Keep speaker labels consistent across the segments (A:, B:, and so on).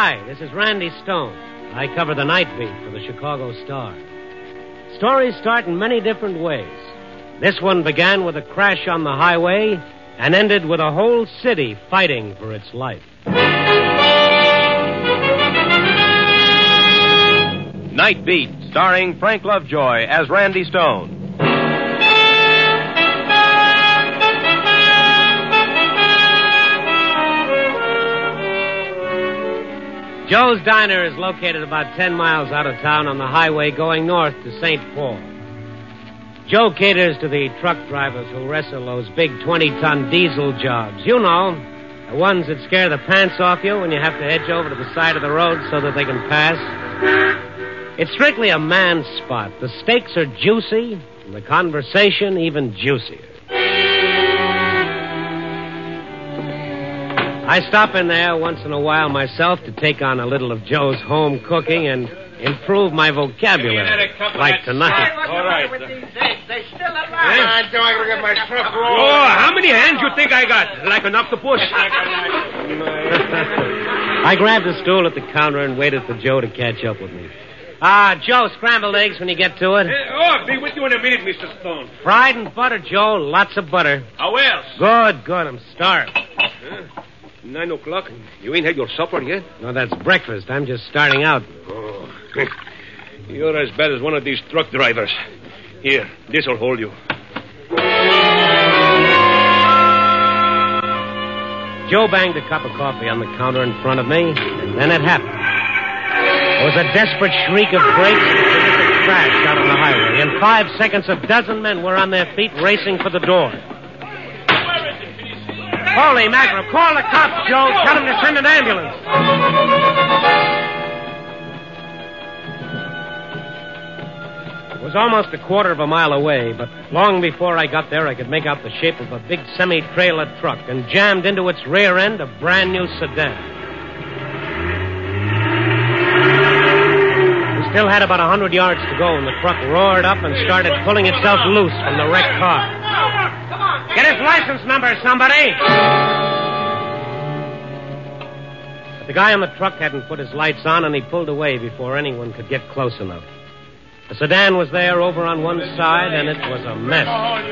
A: Hi, this is Randy Stone. I cover the night beat for the Chicago Star. Stories start in many different ways. This one began with a crash on the highway and ended with a whole city fighting for its life.
B: Night Beat, starring Frank Lovejoy as Randy Stone.
A: Joe's Diner is located about 10 miles out of town on the highway going north to St. Paul. Joe caters to the truck drivers who wrestle those big 20-ton diesel jobs. You know, the ones that scare the pants off you when you have to edge over to the side of the road so that they can pass. It's strictly a man's spot. The steaks are juicy, and the conversation even juicier. I stop in there once in a while myself to take on a little of Joe's home cooking and improve my vocabulary. Like tonight.
C: All right.
D: They still alive.
C: Joe, I gotta get my truck rolling.
E: Oh, how many hands you think I got? Like enough to push?
A: I grabbed a stool at the counter and waited for Joe to catch up with me. Joe, scrambled eggs when you get to it.
E: I'll be with you in a minute, Mr. Stone.
A: Fried and butter, Joe. Lots of butter.
E: How else?
A: Good. I'm starved.
E: 9 o'clock, and you ain't had your supper yet?
A: No, that's breakfast. I'm just starting out.
E: Oh, you're as bad as one of these truck drivers. Here, this'll hold you.
A: Joe banged a cup of coffee on the counter in front of me, and then it happened. There was a desperate shriek of brakes and a terrific crash out on the highway. In 5 seconds, a dozen men were on their feet racing for the door. Holy mackerel, call the cops, Joe. Tell them to send an ambulance. It was almost a quarter of a mile away, but long before I got there, I could make out the shape of a big semi-trailer truck, and jammed into its rear end a brand-new sedan. We still had about 100 yards to go, and the truck roared up and started pulling itself loose from the wrecked car. Get his license number, somebody! But the guy on the truck hadn't put his lights on, and he pulled away before anyone could get close enough. The sedan was there over on one side, and it was a mess.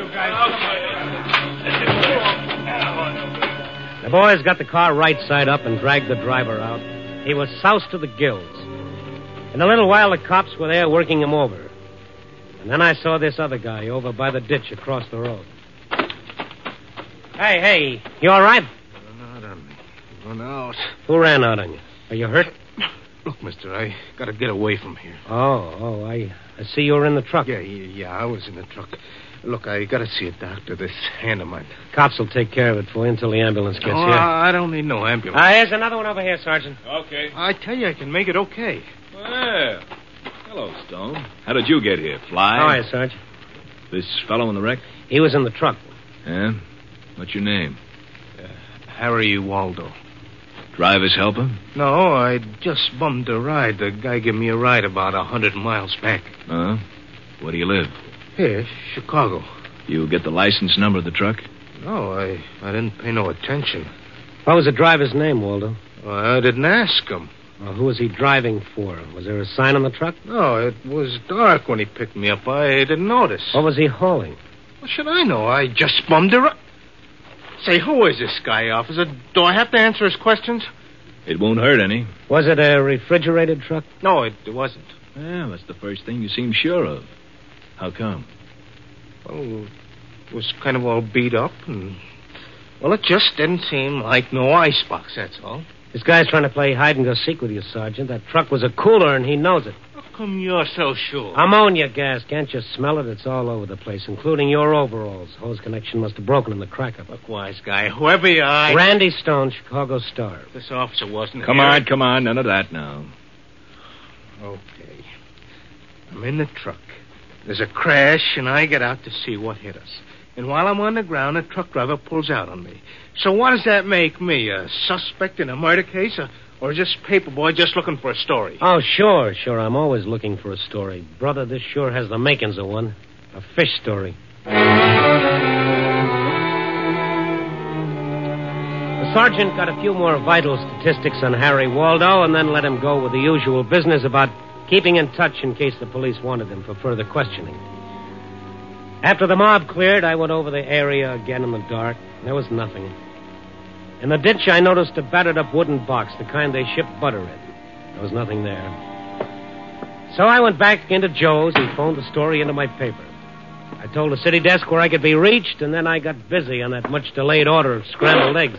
A: The boys got the car right side up and dragged the driver out. He was soused to the gills. In a little while, the cops were there working him over. And then I saw this other guy over by the ditch across the road. Hey, you all right?
E: Run out on me. Run out.
A: Who ran out on you? Are you hurt?
E: Look, mister, I gotta get away from here.
A: Oh, I see you were in the truck.
E: Yeah, I was in the truck. Look, I gotta see a doctor. This hand of mine.
A: Cops will take care of it for you until the ambulance gets here.
E: I don't need no ambulance.
A: Here's another one over here, Sergeant.
F: Okay.
E: I tell you, I can make it okay.
F: Well, hello, Stone. How did you get here? Fly?
A: How are you, Sarge?
F: This fellow in the wreck?
A: He was in the truck.
F: Yeah? What's your name?
E: Harry Waldo.
F: Driver's helper?
E: No, I just bummed a ride. The guy gave me a ride about 100 miles back.
F: Where do you live?
E: Here, Chicago.
F: You get the license number of the truck?
E: No, I didn't pay no attention.
A: What was the driver's name, Waldo?
E: I didn't ask him.
A: Who was he driving for? Was there a sign on the truck?
E: No, it was dark when he picked me up. I didn't notice.
A: What was he hauling?
E: What should I know? I just bummed a ride. Say, who is this guy, officer? Do I have to answer his questions?
F: It won't hurt any.
A: Was it a refrigerated truck?
E: No, it wasn't.
F: Well, that's the first thing you seem sure of. How come?
E: Well, it was kind of all beat up, and... Well, it just didn't seem like no icebox, that's all.
A: This guy's trying to play hide-and-go-seek with you, Sergeant. That truck was a cooler, and he knows it.
E: How come you're so sure?
A: Ammonia gas. Can't you smell it? It's all over the place, including your overalls. Hose connection must have broken in the crack-up.
E: Look, wise guy, whoever you are...
A: Randy Stone, Chicago Star.
E: This officer wasn't
F: Come
E: here.
F: on. None of that now.
E: Okay. I'm in the truck. There's a crash, and I get out to see what hit us. And while I'm on the ground, a truck driver pulls out on me. So what does that make me? A suspect in a murder case? Or just paperboy just looking for a story?
A: Oh, sure. I'm always looking for a story. Brother, this sure has the makings of one. A fish story. The sergeant got a few more vital statistics on Harry Waldo and then let him go with the usual business about keeping in touch in case the police wanted him for further questioning. After the mob cleared, I went over the area again in the dark. There was nothing. In the ditch, I noticed a battered-up wooden box, the kind they ship butter in. There was nothing there. So I went back into Joe's and phoned the story into my paper. I told the city desk where I could be reached, and then I got busy on that much-delayed order of scrambled eggs.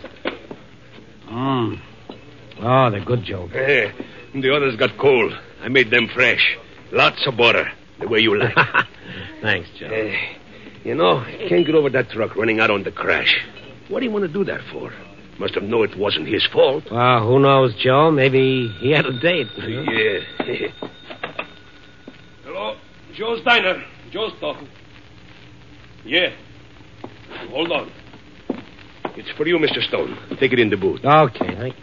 A: Oh, they're good, Joe.
C: The others got cold. I made them fresh. Lots of butter, the way you like.
A: Thanks, Joe.
C: You know, I can't get over that truck running out on the crash. What do you want to do that for? Must have known it wasn't his fault.
A: Well, who knows, Joe? Maybe he had a date.
C: Yeah. Hello? Joe's Diner. Joe's talking. Yeah. Hold on. It's for you, Mr. Stone. Take it in the booth.
A: Okay, thank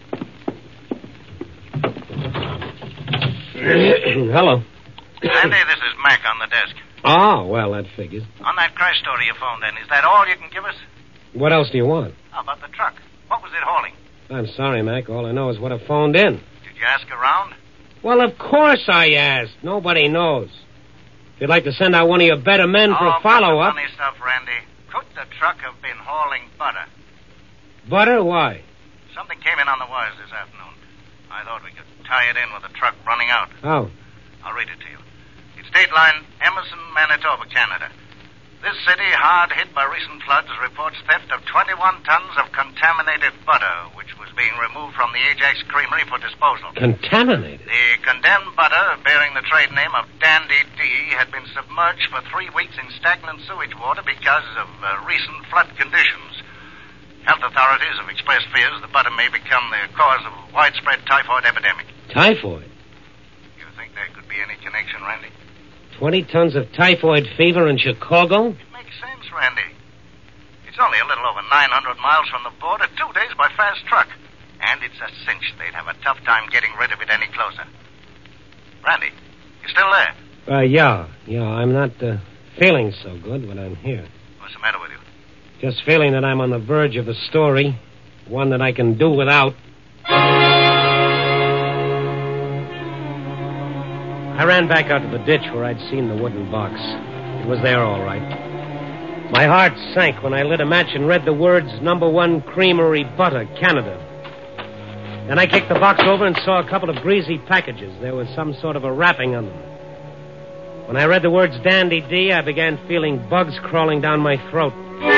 A: you. Hello.
D: Andy, this is Mac on the desk.
A: Oh, well, that figures.
D: On that crash story you phoned in, is that all you can give us?
A: What else do you want?
D: How about the truck? What was it hauling?
A: I'm sorry, Mac. All I know is what I phoned in.
D: Did you ask around?
A: Well, of course I asked. Nobody knows. If you'd like to send out one of your better men for a follow-up...
D: funny stuff, Randy. Could the truck have been hauling butter?
A: Butter? Why?
D: Something came in on the wires this afternoon. I thought we could tie it in with the truck running out.
A: Oh.
D: I'll read it to you. It's Dateline, Emerson, Manitoba, Canada. This city, hard hit by recent floods, reports theft of 21 tons of contaminated butter, which was being removed from the Ajax Creamery for disposal.
A: Contaminated?
D: The condemned butter, bearing the trade name of Dandy D, had been submerged for 3 weeks in stagnant sewage water because of recent flood conditions. Health authorities have expressed fears the butter may become the cause of a widespread typhoid epidemic.
A: Typhoid?
D: You think there could be any connection, Randy?
A: 20 tons of typhoid fever in Chicago?
D: It makes sense, Randy. It's only a little over 900 miles from the border, 2 days by fast truck. And it's a cinch they'd have a tough time getting rid of it any closer. Randy, you still there?
A: Yeah. I'm not feeling so good, but I'm here.
D: What's the matter with you?
A: Just feeling that I'm on the verge of a story, one that I can do without. I ran back out to the ditch where I'd seen the wooden box. It was there all right. My heart sank when I lit a match and read the words, #1 Creamery Butter, Canada. Then I kicked the box over and saw a couple of greasy packages. There was some sort of a wrapping on them. When I read the words Dandy D, I began feeling bugs crawling down my throat.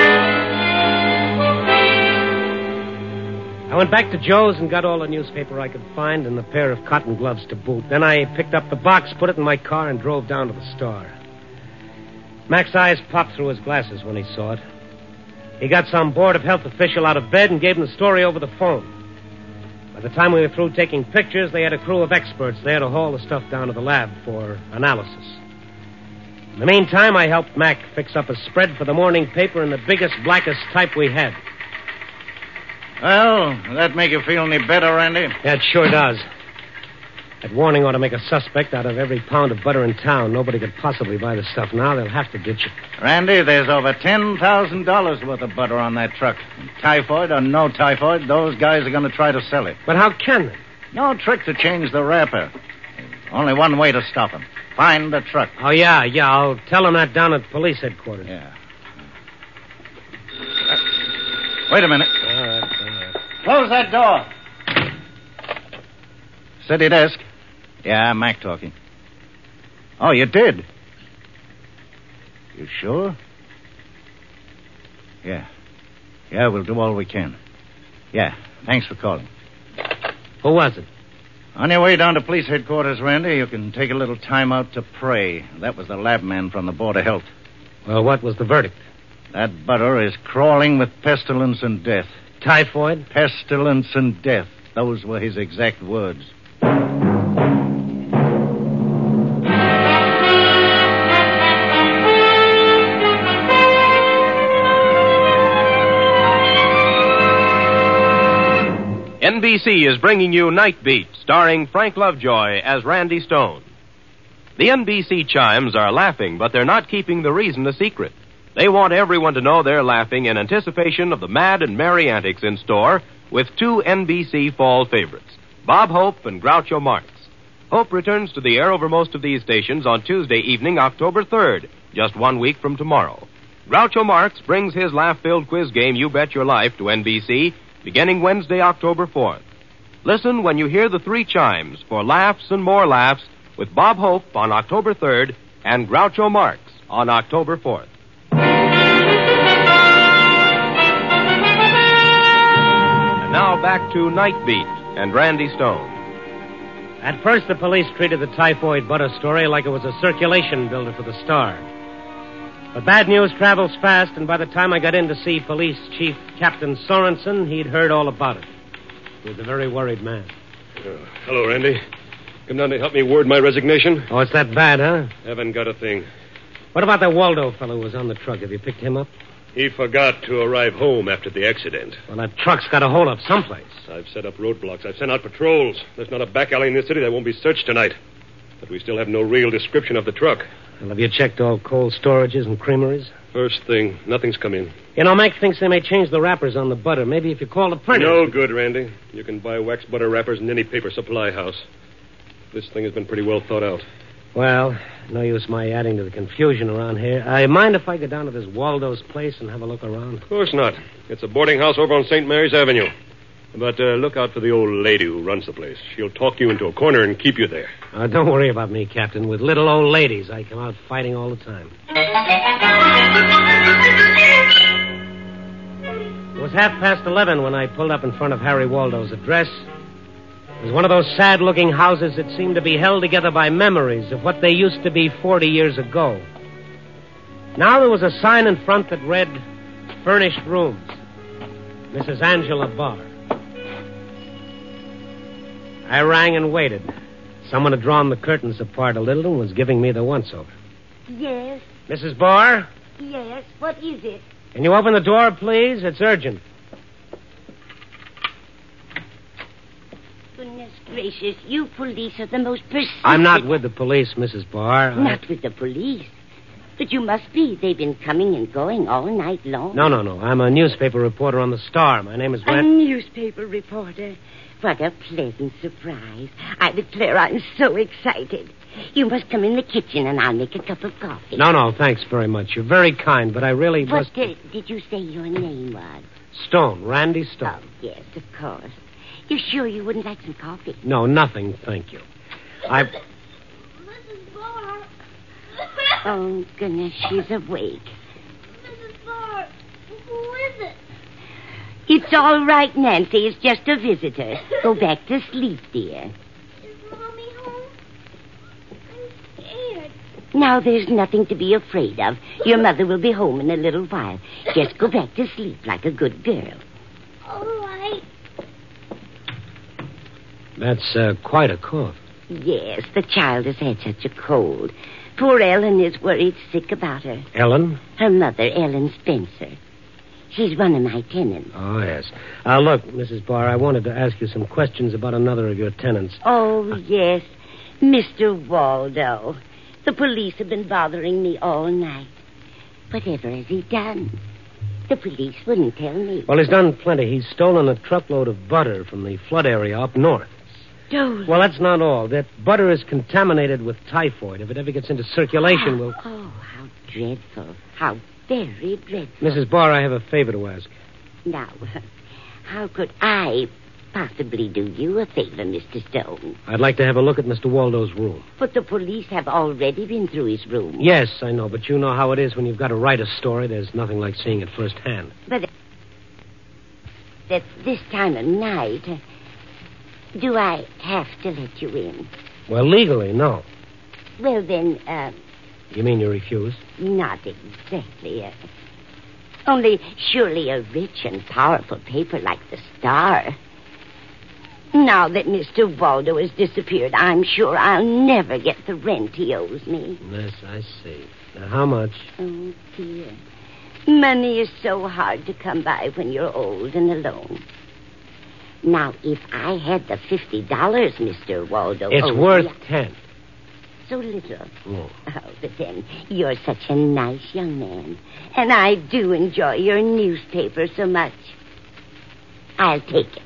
A: I went back to Joe's and got all the newspaper I could find and a pair of cotton gloves to boot. Then I picked up the box, put it in my car, and drove down to the Star. Mac's eyes popped through his glasses when he saw it. He got some Board of Health official out of bed and gave him the story over the phone. By the time we were through taking pictures, they had a crew of experts there to haul the stuff down to the lab for analysis. In the meantime, I helped Mac fix up a spread for the morning paper in the biggest, blackest type we had.
D: Well, does that make you feel any better, Randy?
A: Yeah, it sure does. That warning ought to make a suspect out of every pound of butter in town. Nobody could possibly buy the stuff now. They'll have to ditch it.
D: Randy, there's over $10,000 worth of butter on that truck. Typhoid or no typhoid, those guys are going to try to sell it.
A: But how can they?
D: No trick to change the wrapper. Only one way to stop them. Find the truck.
A: Oh, yeah. I'll tell them that down at police headquarters.
D: Yeah. Wait a minute.
A: All right.
D: Close that door. City desk. Yeah, Mac talking. Oh, you did? You sure? Yeah. Yeah, we'll do all we can. Yeah, thanks for calling.
A: Who was it?
D: On your way down to police headquarters, Randy, you can take a little time out to pray. That was the lab man from the Board of Health.
A: Well, what was the verdict?
D: That butter is crawling with pestilence and death.
A: Typhoid?
D: Pestilence and death. Those were his exact words.
B: NBC is bringing you Night Beat, starring Frank Lovejoy as Randy Stone. The NBC chimes are laughing, but they're not keeping the reason a secret. They want everyone to know they're laughing in anticipation of the mad and merry antics in store with two NBC fall favorites, Bob Hope and Groucho Marx. Hope returns to the air over most of these stations on Tuesday evening, October 3rd, just 1 week from tomorrow. Groucho Marx brings his laugh-filled quiz game, You Bet Your Life, to NBC beginning Wednesday, October 4th. Listen when you hear the three chimes for laughs and more laughs with Bob Hope on October 3rd and Groucho Marx on October 4th. And now back to Night Beat and Randy Stone.
A: At first, the police treated the typhoid butter story like it was a circulation builder for the Star. But bad news travels fast, and by the time I got in to see Police Chief Captain Sorensen, he'd heard all about it. He was a very worried man.
C: Hello, Randy. Come down to help me word my resignation?
A: Oh, it's that bad, huh?
C: Haven't got a thing.
A: What about that Waldo fellow who was on the truck? Have you picked him up?
C: He forgot to arrive home after the accident.
A: Well, that truck's got a hold up someplace.
C: I've set up roadblocks. I've sent out patrols. There's not a back alley in this city that won't be searched tonight. But we still have no real description of the truck.
A: Well, have you checked all cold storages and creameries?
C: First thing, nothing's come in.
A: You know, Mac thinks they may change the wrappers on the butter. Maybe if you call the printer.
C: No good, Randy. You can buy wax butter wrappers in any paper supply house. This thing has been pretty well thought out.
A: Well, no use my adding to the confusion around here. I mind if I go down to this Waldo's place and have a look around?
C: Of course not. It's a boarding house over on St. Mary's Avenue. But look out for the old lady who runs the place. She'll talk you into a corner and keep you there.
A: Don't worry about me, Captain. With little old ladies, I come out fighting all the time. It was 11:30 when I pulled up in front of Harry Waldo's address. It was one of those sad-looking houses that seemed to be held together by memories of what they used to be 40 years ago. Now there was a sign in front that read, Furnished Rooms, Mrs. Angela Barr. I rang and waited. Someone had drawn the curtains apart a little and was giving me the once-over.
G: Yes?
A: Mrs. Barr?
G: Yes, what is it?
A: Can you open the door, please? It's urgent.
G: Goodness gracious, you police are the most persistent...
A: I'm not with the police, Mrs. Barr.
G: Not with the police. But you must be. They've been coming and going all night long.
A: No. I'm a newspaper reporter on the Star. My name is
G: A newspaper reporter. What a pleasant surprise. I declare I'm so excited. You must come in the kitchen and I'll make a cup of coffee.
A: No, thanks very much. You're very kind, but I really
G: What
A: must...
G: did you say your name was?
A: Stone, Randy Stone.
G: Oh, yes, of course. You sure you wouldn't like some coffee?
A: No, nothing, thank you.
G: Mrs. Barr. Oh, goodness, she's awake.
H: Mrs. Barr, who is it?
G: It's all right, Nancy. It's just a visitor. Go back to sleep, dear.
H: Is Mommy home? I'm scared.
G: Now, there's nothing to be afraid of. Your mother will be home in a little while. Just go back to sleep like a good girl.
H: All right.
A: That's quite a cough.
G: Yes, the child has had such a cold. Poor Ellen is worried sick about her.
A: Ellen?
G: Her mother, Ellen Spencer. She's one of my tenants.
A: Oh, yes. Look, Mrs. Barr, I wanted to ask you some questions about another of your tenants.
G: Oh, yes. Mr. Waldo. The police have been bothering me all night. Whatever has he done? The police wouldn't tell me.
A: Well, he's done plenty. He's stolen a truckload of butter from the flood area up north.
G: Stolen?
A: Well, that's not all. That butter is contaminated with typhoid. If it ever gets into circulation, we'll...
G: Oh, how dreadful. How very dreadful.
A: Mrs. Barr, I have a favor to ask.
G: Now, how could I possibly do you a favor, Mr. Stone?
A: I'd like to have a look at Mr. Waldo's room.
G: But the police have already been through his room.
A: Yes, I know, but you know how it is when you've got to write a story. There's nothing like seeing it firsthand.
G: But at this time of night, do I have to let you in?
A: Well, legally, no.
G: Well, then,
A: You mean you refuse?
G: not exactly. Only surely a rich and powerful paper like the Star. Now that Mr. Waldo has disappeared, I'm sure I'll never get the rent he owes me.
A: Yes, I see. Now, how much?
G: Oh, dear. Money is so hard to come by when you're old and alone. Now, if I had the $50, Mr. Waldo...
A: It's
G: owed
A: worth
G: me-
A: 10.
G: so little.
A: Oh.
G: Oh, but then, you're such a nice young man. And I do enjoy your newspaper so much. I'll take it.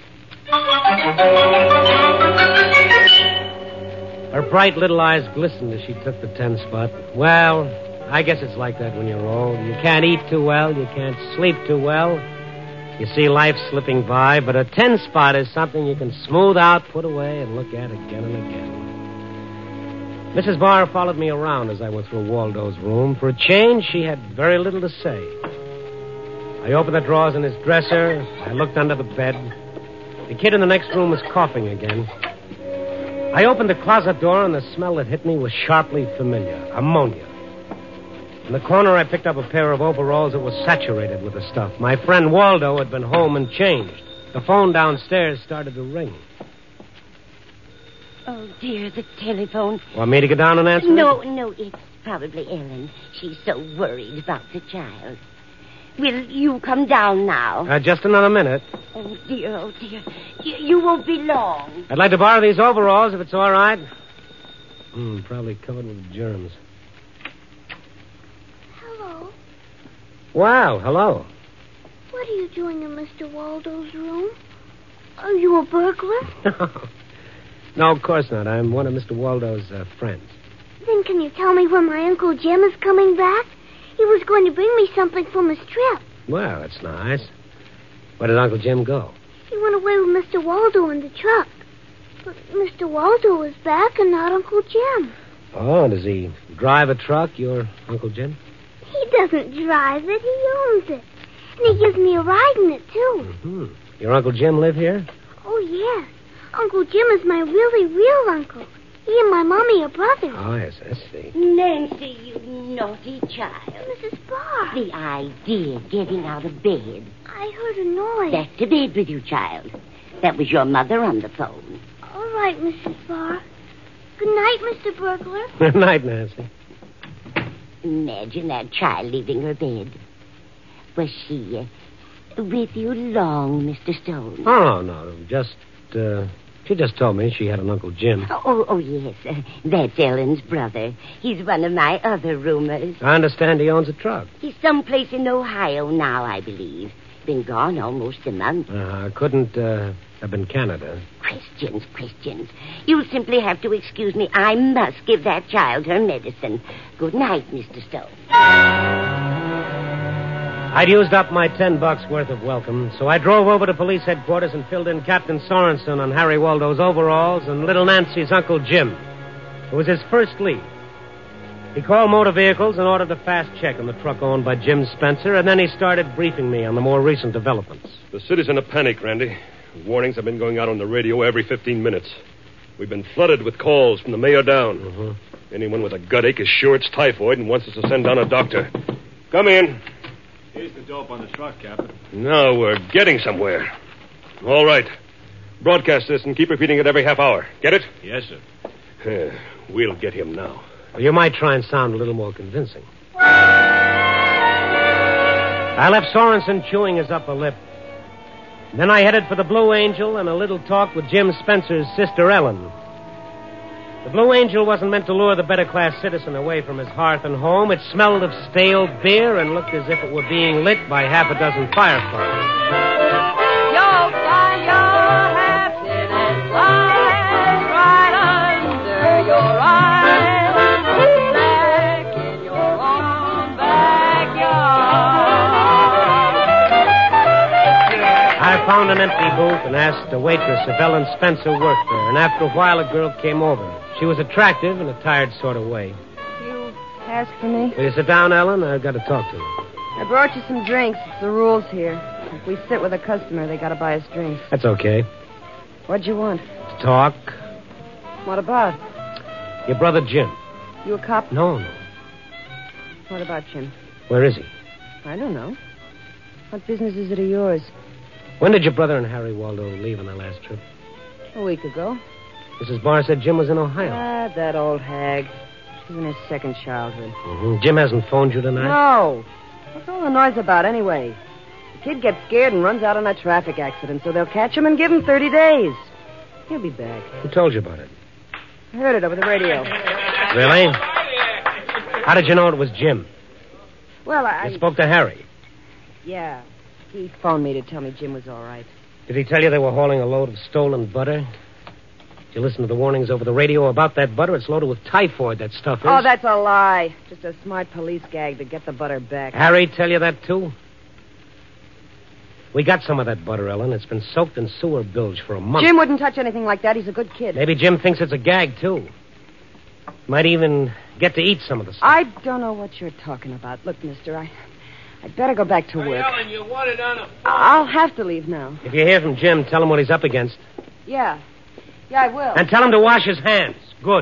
A: Her bright little eyes glistened as she took the 10 spot. Well, I guess it's like that when you're old. You can't eat too well. You can't sleep too well. You see life slipping by, but a 10 spot is something you can smooth out, put away, and look at again and again. Mrs. Barr followed me around as I went through Waldo's room. For a change, she had very little to say. I opened the drawers in his dresser. I looked under the bed. The kid in the next room was coughing again. I opened the closet door, and the smell that hit me was sharply familiar. Ammonia. In the corner, I picked up a pair of overalls that was saturated with the stuff. My friend Waldo had been home and changed. The phone downstairs started to ring.
G: Oh, dear, the telephone.
A: Want me to get down and answer
G: No,
A: it?
G: no, it's probably Ellen. She's so worried about the child. Will you come down now?
A: Just another minute.
G: Oh, dear, oh, dear. You won't be long.
A: I'd like to borrow these overalls if it's all right. Probably covered with germs.
H: Hello.
A: Wow, hello.
H: What are you doing in Mr. Waldo's room? Are you a burglar?
A: No, of course not. I'm one of Mr. Waldo's friends.
H: Then can you tell me when my Uncle Jim is coming back? He was going to bring me something from his trip.
A: Well, that's nice. Where did Uncle Jim go?
H: He went away with Mr. Waldo in the truck. But Mr. Waldo is back and not Uncle Jim.
A: Oh, does he drive a truck, your Uncle Jim?
H: He doesn't drive it. He owns it. And he gives me a ride in it, too.
A: Mm-hmm. Your Uncle Jim live here?
H: Oh, yes. Uncle Jim is my really real uncle. He and my mommy are brothers.
A: Oh, yes, I see.
G: Nancy, you naughty child.
H: Mrs. Barr.
G: The idea of getting out of bed.
H: I heard a noise.
G: Back to bed with you, child. That was your mother on the phone.
H: All right, Mrs. Barr. Good night, Mr. Burglar.
A: Good night, Nancy.
G: Imagine that child leaving her bed. Was she with you long, Mr. Stone?
A: Oh, no. She just told me she had an Uncle Jim.
G: Oh, yes. That's Ellen's brother. He's one of my other roomers.
A: I understand he owns a truck.
G: He's someplace in Ohio now, I believe. Been gone almost a month.
A: Couldn't have been Canada.
G: Questions. You'll simply have to excuse me. I must give that child her medicine. Good night, Mr. Stone.
A: I'd used up my $10 worth of welcome, so I drove over to police headquarters and filled in Captain Sorensen on Harry Waldo's overalls and little Nancy's Uncle Jim. It was his first lead. He called motor vehicles and ordered a fast check on the truck owned by Jim Spencer, and then he started briefing me on the more recent developments.
C: The city's in a panic, Randy. Warnings have been going out on the radio every 15 minutes. We've been flooded with calls from the mayor down.
A: Mm-hmm.
C: Anyone with a gut ache is sure it's typhoid and wants us to send down a doctor. Come in.
F: Here's the dope on the truck, Captain.
C: Now we're getting somewhere. All right. Broadcast this and keep repeating it every half hour. Get it?
F: Yes, sir.
C: We'll get him now.
A: Well, you might try and sound a little more convincing. I left Sorensen chewing his upper lip. Then I headed for the Blue Angel and a little talk with Jim Spencer's sister, Ellen. The Blue Angel wasn't meant to lure the better-class citizen away from his hearth and home. It smelled of stale beer and looked as if it were being lit by half a dozen fireflies.
I: You'll find your happiness lies right under your eyes, back in your own backyard.
A: I found an empty booth and asked the waitress if Ellen Spencer worked there, and after a while a girl came over. She was attractive in a tired sort of way.
J: You asked for me?
A: Will you sit down, Ellen? I've got to talk to you.
J: I brought you some drinks. It's the rules here. If we sit with a customer, they got to buy us drinks.
A: That's okay.
J: What'd you want?
A: To talk.
J: What about?
A: Your brother Jim.
J: You a cop?
A: No.
J: What about Jim?
A: Where is he?
J: I don't know. What business is it of yours?
A: When did your brother and Harry Waldo leave on their last trip?
J: A week ago.
A: Mrs. Barr said Jim was in Ohio.
J: Ah, that old hag. She's in her second childhood.
A: Mm-hmm. Jim hasn't phoned you tonight?
J: No. What's all the noise about anyway? The kid gets scared and runs out in a traffic accident, so they'll catch him and give him 30 days. He'll be back.
A: Who told you about it?
J: I heard it over the radio.
A: Really? How did you know it was Jim?
J: Well,
A: You spoke to Harry.
J: Yeah. He phoned me to tell me Jim was all right.
A: Did he tell you they were hauling a load of stolen butter? Did you listen to the warnings over the radio about that butter? It's loaded with typhoid, that stuff is.
J: Oh, that's a lie. Just a smart police gag to get the butter back.
A: Harry tell you that, too? We got some of that butter, Ellen. It's been soaked in sewer bilge for a month.
J: Jim wouldn't touch anything like that. He's a good kid.
A: Maybe Jim thinks it's a gag, too. Might even get to eat some of the stuff.
J: I don't know what you're talking about. Look, mister, I'd better go back to work.
C: Ellen, you want it on a phone.
J: I'll have to leave now.
A: If you hear from Jim, tell him what he's up against.
J: Yeah. Yeah, I will.
A: And tell him to wash his hands. Good.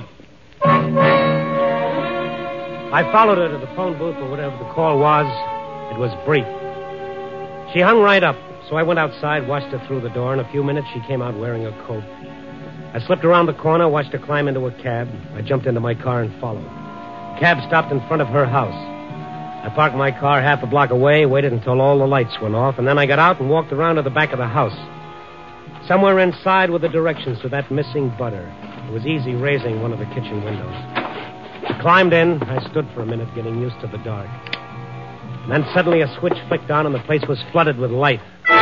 A: I followed her to the phone booth or whatever the call was. It was brief. She hung right up, so I went outside, watched her through the door. In a few minutes, she came out wearing a coat. I slipped around the corner, watched her climb into a cab. I jumped into my car and followed. The cab stopped in front of her house. I parked my car half a block away, waited until all the lights went off, and then I got out and walked around to the back of the house. Somewhere inside were the directions to that missing butter. It was easy raising one of the kitchen windows. I climbed in. I stood for a minute, getting used to the dark. And then suddenly a switch flicked on and the place was flooded with light.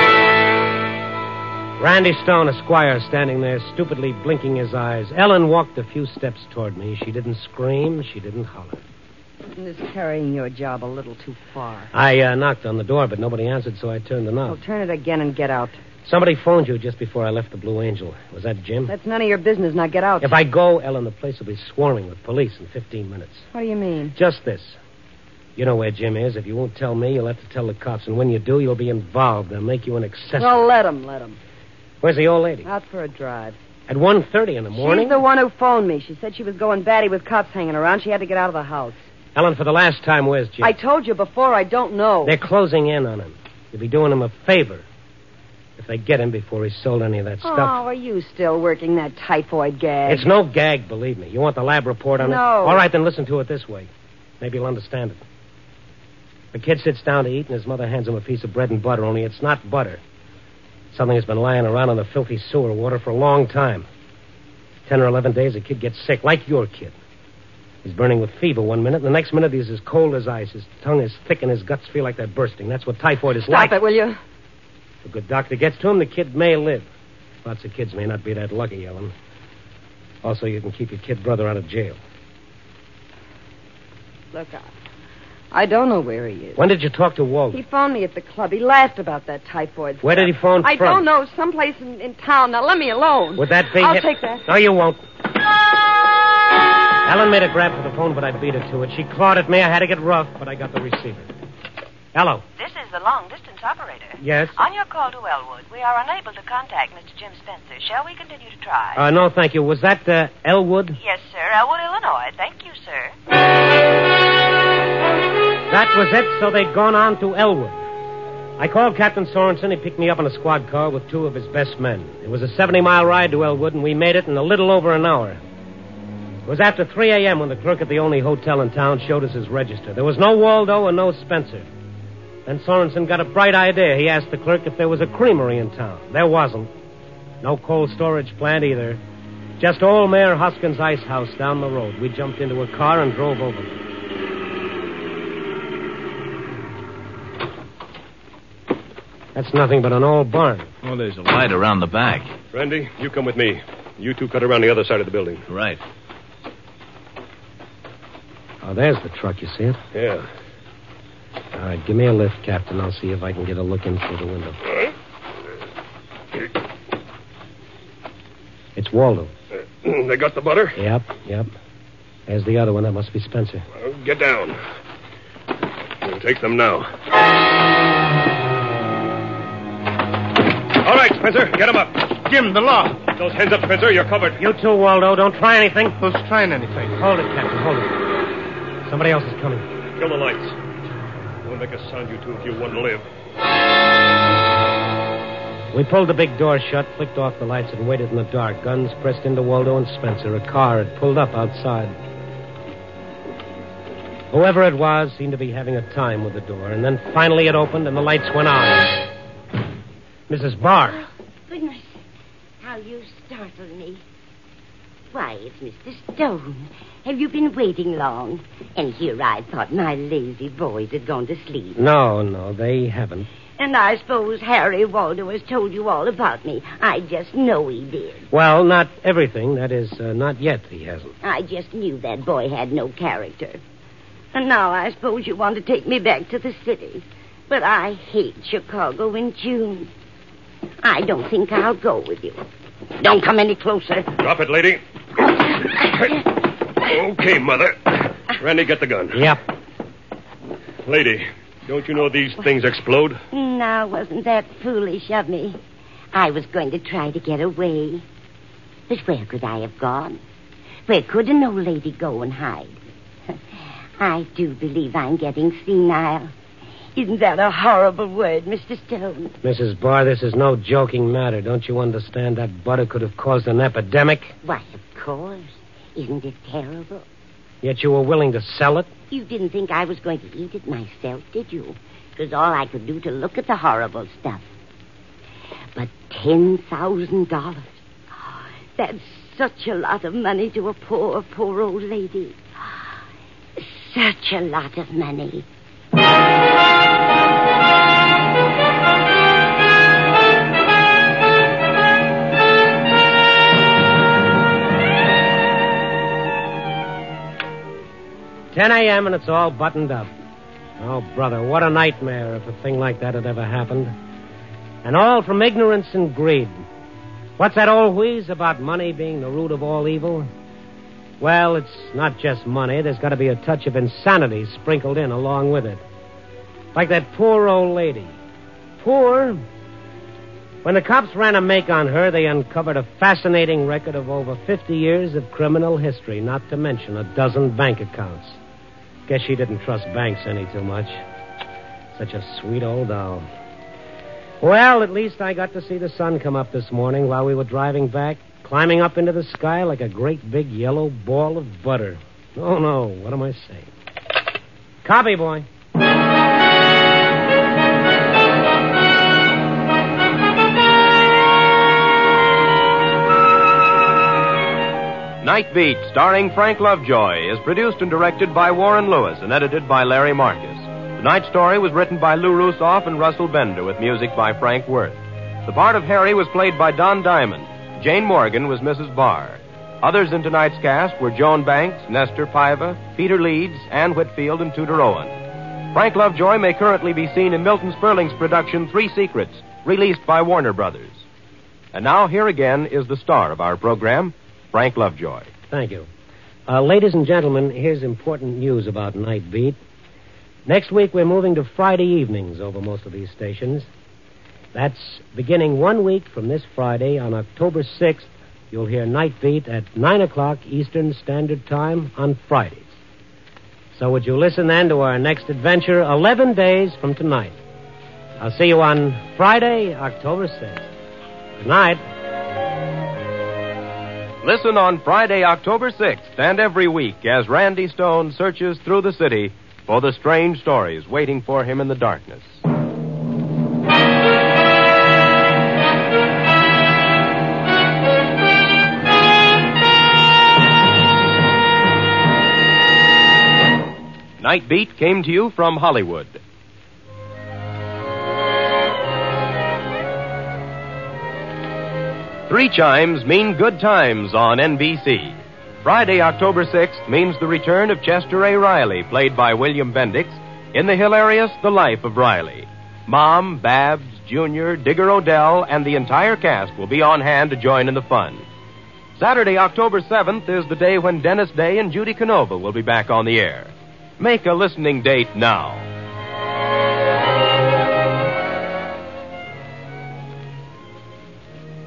A: Randy Stone, Esquire, standing there, stupidly blinking his eyes. Ellen walked a few steps toward me. She didn't scream. She didn't holler.
J: Isn't this carrying your job a little too far?
A: I knocked on the door, but nobody answered, so I turned the knob.
J: Well, turn it again and get out.
A: Somebody phoned you just before I left the Blue Angel. Was that Jim?
J: That's none of your business. Now get out.
A: If I go, Ellen, the place will be swarming with police in 15 minutes.
J: What do you mean?
A: Just this. You know where Jim is. If you won't tell me, you'll have to tell the cops. And when you do, you'll be involved. They'll make you an accessory.
J: Well, let him.
A: Where's the old lady?
J: Out for a drive.
A: At 1:30 in the morning?
J: She's the one who phoned me. She said she was going batty with cops hanging around. She had to get out of the house.
A: Ellen, for the last time, where's Jim?
J: I told you before, I don't know.
A: They're closing in on him. You'll be doing him a favor if they get him before he's sold any of that stuff.
J: Oh, are you still working that typhoid gag?
A: It's no gag, believe me. You want the lab report on it?
J: No.
A: All right, then listen to it this way. Maybe you'll understand it. The kid sits down to eat, and his mother hands him a piece of bread and butter, only it's not butter. Something that's been lying around in the filthy sewer water for a long time. 10 or 11 days, the kid gets sick, like your kid. He's burning with fever one minute, and the next minute he's as cold as ice. His tongue is thick, and his guts feel like they're bursting. That's what typhoid is like.
J: Stop it, will you?
A: If a good doctor gets to him, the kid may live. Lots of kids may not be that lucky, Ellen. Also, you can keep your kid brother out of jail.
J: Look, I don't know where he is.
A: When did you talk to Waldo?
J: He phoned me at the club. He laughed about that typhoid stuff.
A: Where did he phone
J: I
A: from?
J: don't know. Someplace in town. Now, let me alone.
A: Would that be...
J: I'll take that.
A: No, you won't. Ellen made a grab for the phone, but I beat her to it. She clawed at me. I had to get rough, but I got the receiver. Hello.
K: This is the long-distance operator.
A: Yes?
K: On your call to Elwood, we are unable to contact Mr. Jim Spencer. Shall we continue to try?
A: No, thank you. Was that Elwood?
K: Yes, sir. Elwood, Illinois. Thank you, sir.
A: That was it, so they'd gone on to Elwood. I called Captain Sorensen. He picked me up in a squad car with two of his best men. It was a 70-mile ride to Elwood, and we made it in a little over an hour. It was after 3 a.m. when the clerk at the only hotel in town showed us his register. There was no Waldo and no Spencer. Then Sorensen got a bright idea. He asked the clerk if there was a creamery in town. There wasn't. No cold storage plant either. Just old Mayor Hoskins' ice house down the road. We jumped into a car and drove over. That's nothing but an old barn.
F: Oh, there's a light around the back.
C: Randy, you come with me. You two cut around the other side of the building.
F: Right.
A: Oh, there's the truck. You see it?
C: Yeah.
A: All right, give me a lift, Captain. I'll see if I can get a look in through the window. It's Waldo.
C: They got the butter?
A: Yep. There's the other one. That must be Spencer.
C: Well, get down. We'll take them now. All right, Spencer, get him up.
E: Jim, the law.
C: Keep those hands up, Spencer. You're covered.
A: You too, Waldo. Don't try anything.
E: Who's trying anything?
A: Hold it, Captain. Hold it. Somebody else is coming.
C: Kill the lights. Don't make a sound, you two, if you want to live.
A: We pulled the big door shut, flicked off the lights, and waited in the dark. Guns pressed into Waldo and Spencer. A car had pulled up outside. Whoever it was seemed to be having a time with the door. And then finally it opened and the lights went on. Mrs. Barr.
G: Oh, goodness. How you startled me. Why, it's Mr. Stone. Have you been waiting long? And here I thought my lazy boys had gone to sleep.
A: No, they haven't.
G: And I suppose Harry Waldo has told you all about me. I just know he did.
A: Well, not everything. That is, not yet he hasn't.
G: I just knew that boy had no character. And now I suppose you want to take me back to the city. But I hate Chicago in June. I don't think I'll go with you. Don't come any closer.
C: Drop it, lady. Okay, Mother. Randy, get the gun.
A: Yep.
C: Lady, don't you know these things explode?
G: Now, wasn't that foolish of me? I was going to try to get away. But where could I have gone? Where could an old lady go and hide? I do believe I'm getting senile. Isn't that a horrible word, Mr. Stone?
A: Mrs. Barr, this is no joking matter. Don't you understand that butter could have caused an epidemic?
G: Why, of course. Isn't it terrible?
A: Yet you were willing to sell it?
G: You didn't think I was going to eat it myself, did you? It was all I could do to look at the horrible stuff. But $10,000. That's such a lot of money to a poor old lady. Such a lot of money.
A: $10 a.m. and it's all buttoned up. Oh, brother, what a nightmare if a thing like that had ever happened. And all from ignorance and greed. What's that old wheeze about money being the root of all evil? Well, it's not just money. There's got to be a touch of insanity sprinkled in along with it. Like that poor old lady. Poor? When the cops ran a make on her, they uncovered a fascinating record of over 50 years of criminal history, not to mention a dozen bank accounts. Guess she didn't trust banks any too much. Such a sweet old doll. Well, at least I got to see the sun come up this morning while we were driving back, climbing up into the sky like a great big yellow ball of butter. Oh, no, what am I saying? Copy, boy.
B: Night Beat, starring Frank Lovejoy, is produced and directed by Warren Lewis and edited by Larry Marcus. Tonight's story was written by Lou Rusoff and Russell Bender with music by Frank Worth. The part of Harry was played by Don Diamond. Jane Morgan was Mrs. Barr. Others in tonight's cast were Joan Banks, Nestor Paiva, Peter Leeds, Ann Whitfield, and Tudor Owen. Frank Lovejoy may currently be seen in Milton Sperling's production Three Secrets, released by Warner Brothers. And now, here again is the star of our program, Frank Lovejoy.
A: Thank you. Ladies and gentlemen, here's important news about Night Beat. Next week, we're moving to Friday evenings over most of these stations. That's beginning 1 week from this Friday. On October 6th, you'll hear Night Beat at 9 o'clock Eastern Standard Time on Fridays. So would you listen then to our next adventure 11 days from tonight? I'll see you on Friday, October 6th. Good night.
B: Listen on Friday, October 6th, and every week as Randy Stone searches through the city for the strange stories waiting for him in the darkness. Night Beat came to you from Hollywood. Three chimes mean good times on NBC. Friday, October 6th means the return of Chester A. Riley, played by William Bendix, in the hilarious The Life of Riley. Mom, Babs, Junior, Digger Odell, and the entire cast will be on hand to join in the fun. Saturday, October 7th is the day when Dennis Day and Judy Canova will be back on the air. Make a listening date now.